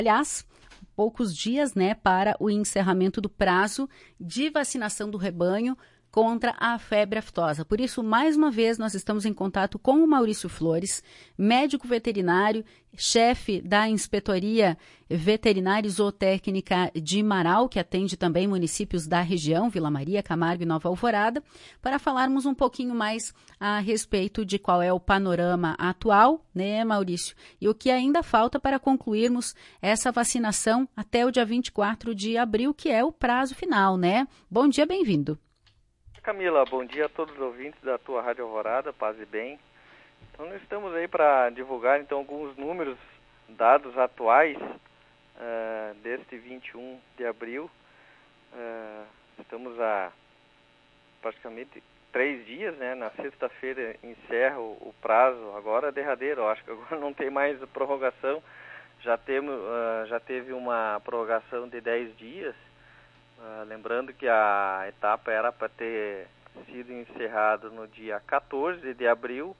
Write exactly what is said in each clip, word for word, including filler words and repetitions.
Aliás, poucos dias, né, para o encerramento do prazo de vacinação do rebanho contra a febre aftosa. Por isso, mais uma vez, nós estamos em contato com o Maurício Flores, médico veterinário, chefe da Inspetoria Veterinária e Zootécnica de Marau, que atende também municípios da região, Vila Maria, Camargo e Nova Alvorada, para falarmos um pouquinho mais a respeito de qual é o panorama atual, né, Maurício? E o que ainda falta para concluirmos essa vacinação até o dia vinte e quatro de abril, que é o prazo final, né? Bom dia, bem-vindo. Camila, bom dia a todos os ouvintes da tua Rádio Alvorada, paz e bem. Então nós estamos aí para divulgar então alguns números, dados atuais uh, deste vinte e um de abril. Uh, estamos a praticamente três dias, né? Na sexta-feira encerra o, o prazo, agora é derradeiro, acho que agora não tem mais prorrogação. Já, temos, uh, já teve uma prorrogação de dez dias. Uh, lembrando que a etapa era para ter sido encerrada no dia quatorze de abril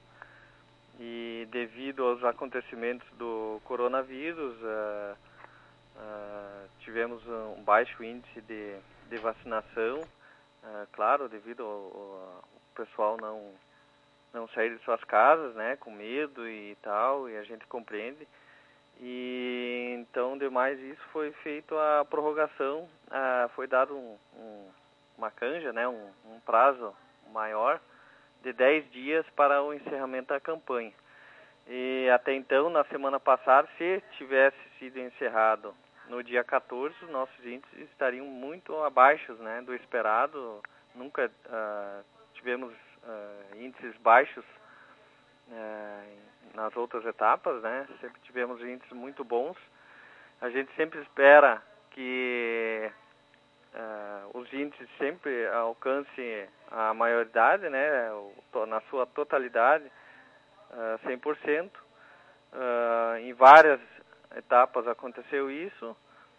e devido aos acontecimentos do coronavírus uh, uh, tivemos um baixo índice de, de vacinação, uh, claro, devido ao, ao pessoal não, não sair de suas casas, né, com medo e tal, e a gente compreende. E então, demais isso, foi feito a prorrogação, ah, foi dado um, um, uma canja, né, um, um prazo maior de dez dias para o encerramento da campanha. E até então, na semana passada, se tivesse sido encerrado no dia quatorze, os nossos índices estariam muito abaixo, né, do esperado. Nunca ah, tivemos ah, índices baixos ah, nas outras etapas, né? Sempre tivemos índices muito bons. A gente sempre espera que uh, os índices sempre alcancem a maioridade, né? Na sua totalidade, uh, cem por cento. Uh, em várias etapas aconteceu isso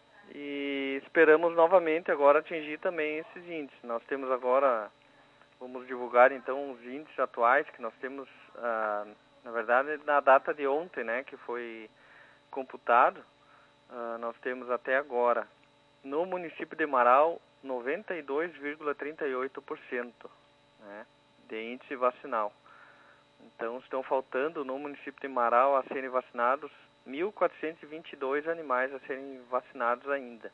e esperamos novamente agora atingir também esses índices. Nós temos agora, vamos divulgar então os índices atuais que nós temos, uh, na verdade, na data de ontem, né, que foi computado, uh, nós temos até agora, no município de Marau, noventa e dois vírgula trinta e oito por cento, né, de índice vacinal. Então, estão faltando no município de Marau a serem vacinados mil quatrocentos e vinte e dois animais a serem vacinados ainda.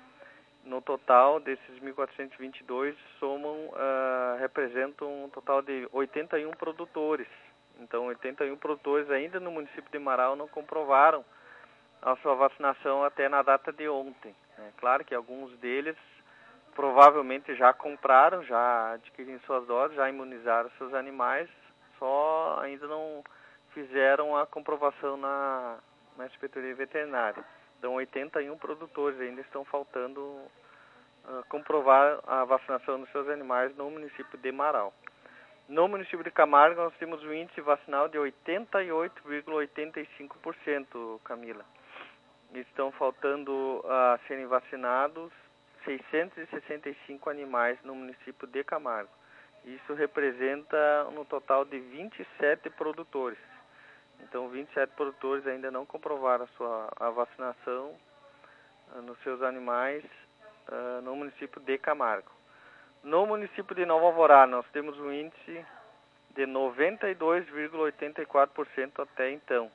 No total desses mil quatrocentos e vinte e dois, somam, uh, representam um total de oitenta e um produtores. Então, oitenta e um produtores ainda no município de Marau não comprovaram a sua vacinação até na data de ontem. É claro que alguns deles provavelmente já compraram, já adquiriram suas doses, já imunizaram seus animais, só ainda não fizeram a comprovação na, na Inspetoria Veterinária. Então, oitenta e um produtores ainda estão faltando uh, comprovar a vacinação dos seus animais no município de Marau. No município de Camargo, nós temos um índice vacinal de oitenta e oito vírgula oitenta e cinco por cento, Camila. Estão faltando a uh, serem vacinados seiscentos e sessenta e cinco animais no município de Camargo. Isso representa um total de vinte e sete produtores. Então, vinte e sete produtores ainda não comprovaram a sua a vacinação uh, nos seus animais uh, no município de Camargo. No município de Nova Alvorada, nós temos um índice de noventa e dois vírgula oitenta e quatro por cento até então.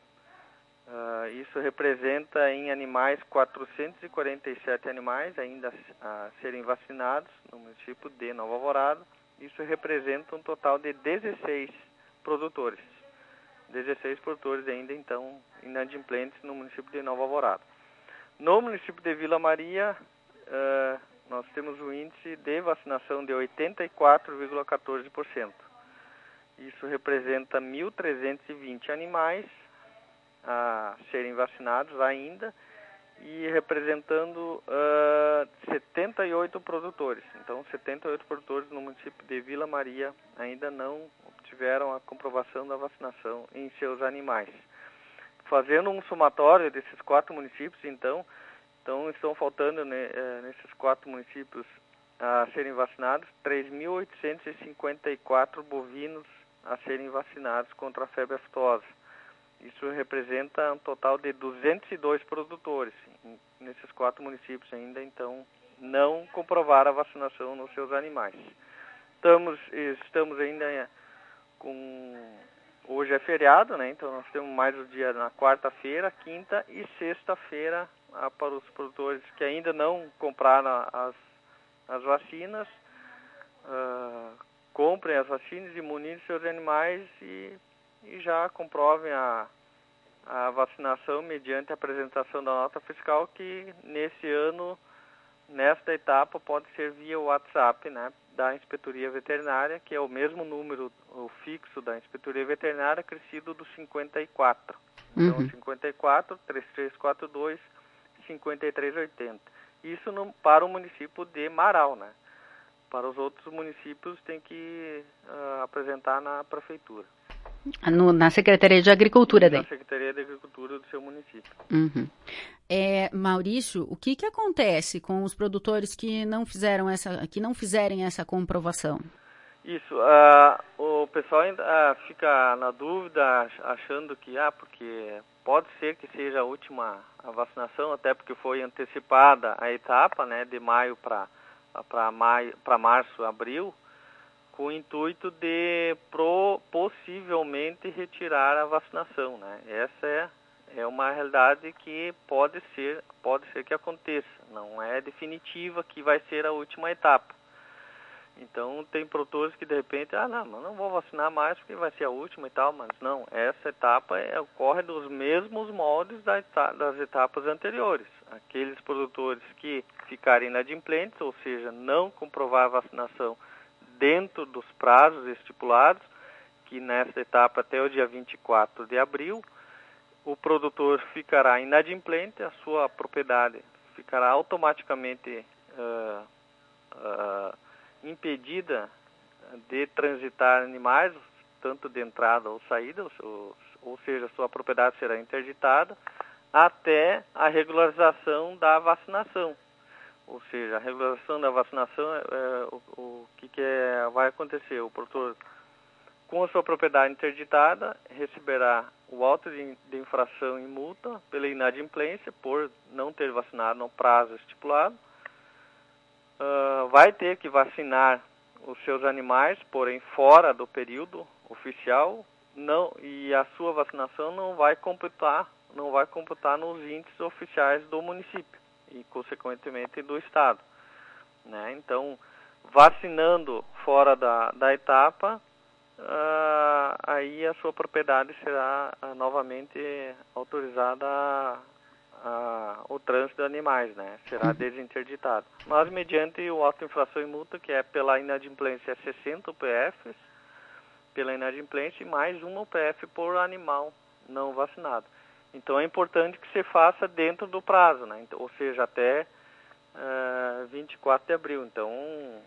Uh, isso representa em animais quatrocentos e quarenta e sete animais ainda a serem vacinados no município de Nova Alvorada. Isso representa um total de dezesseis produtores. dezesseis produtores ainda então inadimplentes no município de Nova Alvorada. No município de Vila Maria, uh, nós temos um índice de vacinação de oitenta e quatro vírgula quatorze por cento. Isso representa mil trezentos e vinte animais a serem vacinados ainda e representando uh, setenta e oito produtores. Então, setenta e oito produtores no município de Vila Maria ainda não obtiveram a comprovação da vacinação em seus animais. Fazendo um somatório desses quatro municípios, então, então estão faltando né, nesses quatro municípios a serem vacinados três mil oitocentos e cinquenta e quatro bovinos a serem vacinados contra a febre aftosa. Isso representa um total de duzentos e dois produtores. nesses quatro municípios ainda, então, não comprovaram a vacinação nos seus animais. Estamos, estamos ainda com... Hoje é feriado, né? Então nós temos mais o dia na quarta-feira, quinta e sexta-feira ah, para os produtores que ainda não compraram as, as vacinas. Uh, comprem as vacinas, imunizem seus animais e, e já comprovem a, a vacinação mediante a apresentação da nota fiscal, que nesse ano, nesta etapa, pode ser via WhatsApp, né, da Inspetoria Veterinária, que é o mesmo número, o fixo da Inspetoria Veterinária, crescido do cinquenta e quatro. Então, uhum. cinquenta e quatro, trinta e três quarenta e dois, cinquenta e três oitenta. Isso no, para o município de Marau, né? Para os outros municípios tem que uh, apresentar na prefeitura. No, na Secretaria de Agricultura na daí? Na Secretaria de Agricultura do seu município. Uhum. É, Maurício, o que, que acontece com os produtores que não fizeram essa, que não fizerem essa comprovação? Isso, uh, o pessoal ainda uh, fica na dúvida, achando que, ah, porque pode ser que seja a última a vacinação, até porque foi antecipada a etapa, né, de maio para para maio, para março, abril, com o intuito de pro, possivelmente retirar a vacinação, né? Essa é, é uma realidade que pode ser, pode ser que aconteça, não é definitiva que vai ser a última etapa. Então tem produtores que de repente, ah não, não vou vacinar mais porque vai ser a última e tal, mas não, essa etapa é, ocorre dos mesmos moldes da etapa, das etapas anteriores. Aqueles produtores que ficarem inadimplentes, ou seja, não comprovar a vacinação dentro dos prazos estipulados, que nessa etapa até o dia vinte e quatro de abril, o produtor ficará inadimplente, a sua propriedade ficará automaticamente uh, uh, impedida de transitar animais, tanto de entrada ou saída, ou, ou seja, sua propriedade será interditada, até a regularização da vacinação. Ou seja, a regularização da vacinação, é, é, o, o que, que é, vai acontecer? O produtor, com a sua propriedade interditada, receberá o auto de, de infração e multa pela inadimplência por não ter vacinado no prazo estipulado. Uh, vai ter que vacinar os seus animais, porém fora do período oficial, não, e a sua vacinação não vai computar não vai computar nos índices oficiais do município e, consequentemente, do estado, né? Então, vacinando fora da, da etapa, uh, aí a sua propriedade será uh, novamente autorizada a, a, o trânsito de animais, né? Será desinterditado. Mas, mediante o auto infração e multa, que é pela inadimplência sessenta U P Fs, pela inadimplência e mais uma U P F por animal não vacinado. Então é importante que se faça dentro do prazo, né? Então, ou seja, até uh, vinte e quatro de abril. Então uh,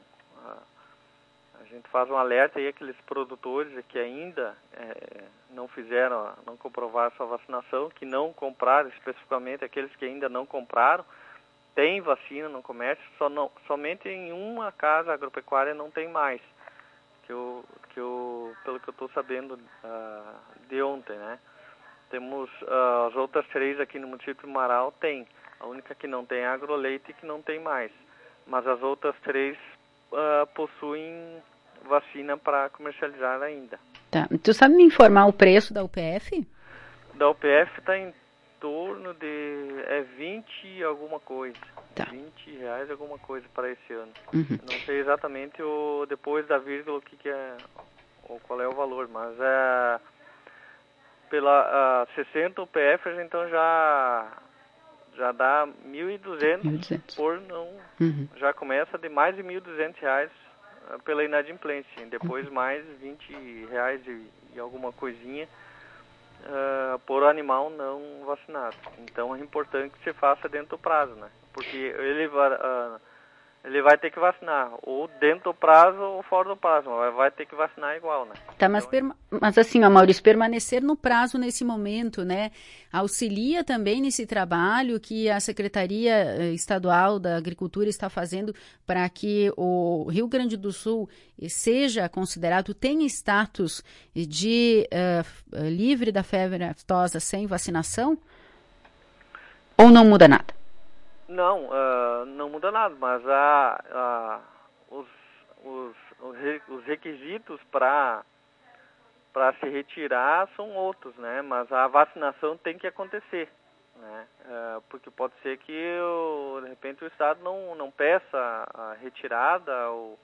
a gente faz um alerta aí àqueles produtores que ainda uh, não fizeram, não comprovaram sua vacinação, que não compraram, especificamente aqueles que ainda não compraram, tem vacina no comércio, só não, somente em uma casa agropecuária não tem mais, que eu, que eu, pelo que eu estou sabendo uh, de ontem, né? Temos uh, as outras três aqui no município de Marau, tem. A única que não tem é a Agroleite, que não tem mais. Mas as outras três uh, possuem vacina para comercializar ainda. Tá. Tu sabe me informar o preço da U P F? Da U P F está em torno de é vinte e alguma coisa. Tá. vinte reais alguma coisa para esse ano. Uhum. Não sei exatamente o, depois da vírgula o que, que é, ou qual é o valor, mas é... Pela uh, sessenta U P Fs, então já, já dá mil e duzentos por não... Uhum. Já começa de mais de mil e duzentos reais uh, pela inadimplência. Depois uhum. mais vinte reais e, e alguma coisinha uh, por animal não vacinado. Então é importante que se faça dentro do prazo, né? Porque ele vai... Uh, ele vai ter que vacinar, ou dentro do prazo ou fora do prazo, mas vai ter que vacinar igual, né? Tá, mas, perma- mas assim, ó, Maurício, permanecer no prazo nesse momento, né, auxilia também nesse trabalho que a Secretaria Estadual da Agricultura está fazendo para que o Rio Grande do Sul seja considerado, tenha status de uh, livre da febre aftosa sem vacinação? Ou não muda nada? Não, uh, não muda nada, mas a, a, os, os, os requisitos para para se retirar são outros, né? Mas a vacinação tem que acontecer, né? Uh, porque pode ser que, o, de repente, o Estado não, não peça a retirada ou,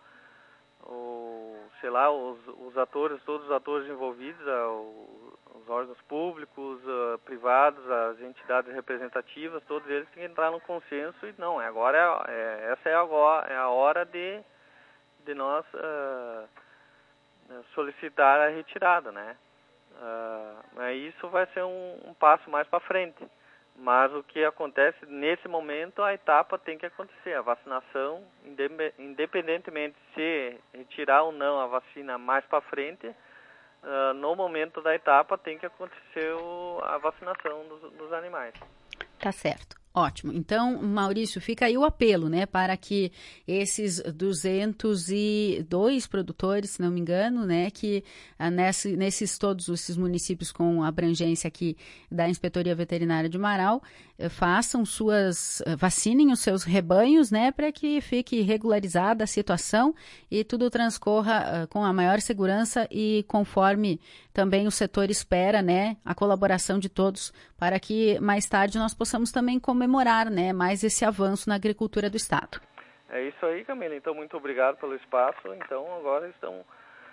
ou sei lá, os, os atores, todos os atores envolvidos, uh, os órgãos públicos, uh, privados, as entidades representativas, todos eles têm que entrar no consenso e não, agora é, é, essa é, agora, é a hora de, de nós uh, solicitar a retirada, né? Uh, isso vai ser um, um passo mais para frente, mas o que acontece nesse momento, a etapa tem que acontecer, a vacinação, independentemente se retirar ou não a vacina mais para frente, Uh, no momento da etapa tem que acontecer o, a vacinação dos, dos animais. Tá certo. Ótimo. Então, Maurício, fica aí o apelo, né, para que esses duzentos e dois produtores, se não me engano, né, que ah, nesse, nesses todos esses municípios com abrangência aqui da Inspetoria Veterinária de Marau, eh, façam suas, eh, vacinem os seus rebanhos, né, para que fique regularizada a situação e tudo transcorra uh, com a maior segurança e conforme também o setor espera, né, a colaboração de todos para que mais tarde nós possamos também comemorar, né, mais esse avanço na agricultura do Estado. É isso aí, Camila. Então, muito obrigado pelo espaço. Então, agora estão uh,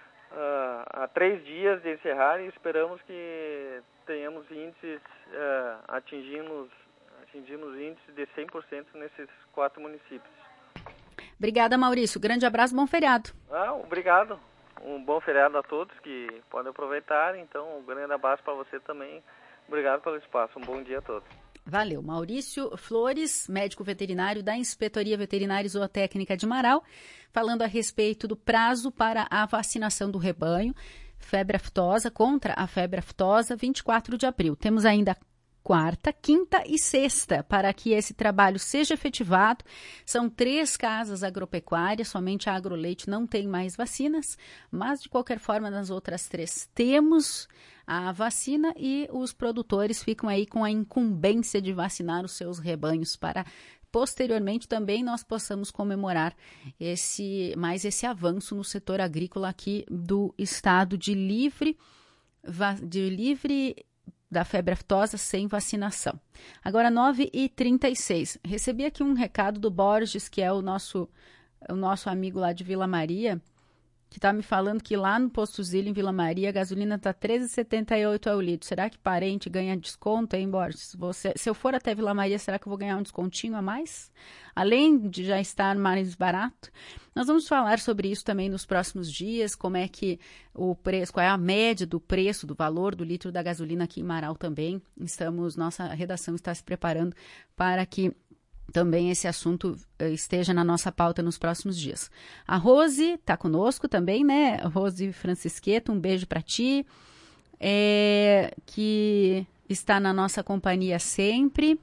há três dias de encerrar e esperamos que tenhamos índices, uh, atingimos, atingimos índices de cem por cento nesses quatro municípios. Obrigada, Maurício. Grande abraço, bom feriado. Ah, obrigado. Um bom feriado a todos que podem aproveitar. Então, um grande abraço para você também. Obrigado pelo espaço. Um bom dia a todos. Valeu. Maurício Flores, médico veterinário da Inspetoria Veterinária e Zootécnica de Marau, falando a respeito do prazo para a vacinação do rebanho, febre aftosa, contra a febre aftosa, vinte e quatro de abril. Temos ainda quarta, quinta e sexta para que esse trabalho seja efetivado. São três casas agropecuárias, somente a Agroleite não tem mais vacinas, mas de qualquer forma nas outras três temos a vacina e os produtores ficam aí com a incumbência de vacinar os seus rebanhos para posteriormente também nós possamos comemorar esse, mais esse avanço no setor agrícola aqui do estado de livre, de livre da febre aftosa sem vacinação. Agora, nove e trinta e seis. Recebi aqui um recado do Borges, que é o nosso, o nosso amigo lá de Vila Maria, que está me falando que lá no Posto Zilli, em Vila Maria, a gasolina está treze reais e setenta e oito centavos ao litro. Será que parente ganha desconto, hein, Borges? Você, se eu for até Vila Maria, será que eu vou ganhar um descontinho a mais? Além de já estar mais barato? Nós vamos falar sobre isso também nos próximos dias, como é que o preço, qual é a média do preço, do valor do litro da gasolina aqui em Marau também. Estamos, nossa redação está se preparando para que também esse assunto esteja na nossa pauta nos próximos dias. A Rose está conosco também, né? Rose Francisqueto, um beijo para ti, é, que está na nossa companhia sempre.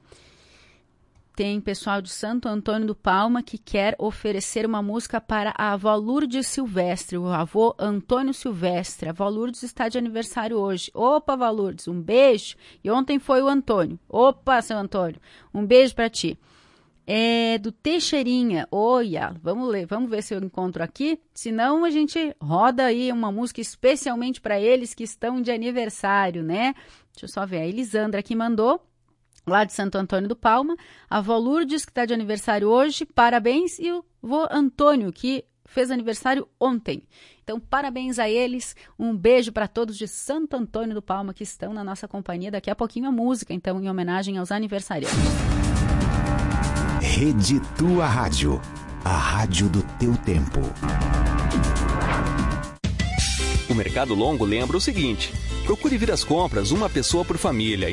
Tem pessoal de Santo Antônio do Palma que quer oferecer uma música para a avó Lourdes Silvestre, o avô Antônio Silvestre. A avó Lourdes está de aniversário hoje. Opa, avó Lourdes, um beijo. E ontem foi o Antônio. Opa, seu Antônio, um beijo para ti. É do Teixeirinha. Olha, vamos ler, vamos ver se eu encontro aqui. Senão a gente roda aí uma música especialmente para eles que estão de aniversário, né? Deixa eu só ver. A Elisandra que mandou, lá de Santo Antônio do Palma. A avó Lourdes, que está de aniversário hoje, parabéns. E o avô Antônio, que fez aniversário ontem. Então, parabéns a eles. Um beijo para todos de Santo Antônio do Palma que estão na nossa companhia. Daqui a pouquinho a música, então, em homenagem aos aniversariantes. Rede Tua Rádio, a rádio do teu tempo. O Mercado Longo lembra o seguinte: procure vir às compras uma pessoa por família.